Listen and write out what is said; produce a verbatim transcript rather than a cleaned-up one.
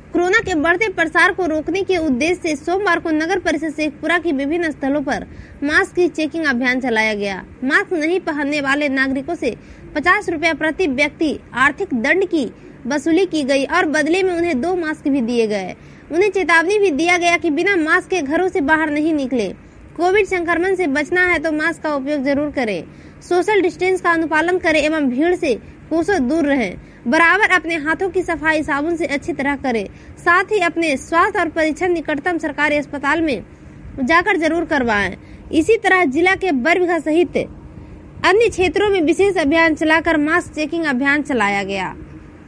Corona के बढ़ते प्रसार को रोकने के उद्देश्य से सोमवार को नगर परिषद शेखपुरा की विभिन्न स्थलों पर मास्क की चेकिंग अभियान चलाया गया। मास्क नहीं पहनने वाले नागरिकों से पचास रुपया प्रति व्यक्ति आर्थिक दंड की वसूली की गई और बदले में उन्हें दो मास्क भी दिए गए। उन्हें चेतावनी भी दिया गया कि बिना मास्क के घरों से बाहर नहीं निकले। कोविड संक्रमण से बचना है तो मास्क का उपयोग जरूर करें, सोशल डिस्टेंस का अनुपालन करें एवं भीड़ से कोसों दूर रहें। बराबर अपने हाथों की सफाई साबुन से अच्छी तरह करें। साथ ही अपने स्वास्थ्य और परीक्षण निकटतम सरकारी अस्पताल में जाकर जरूर करवाएं। इसी तरह जिला के बरबीघा सहित अन्य क्षेत्रों में विशेष अभियान चलाकर मास्क चेकिंग अभियान चलाया गया।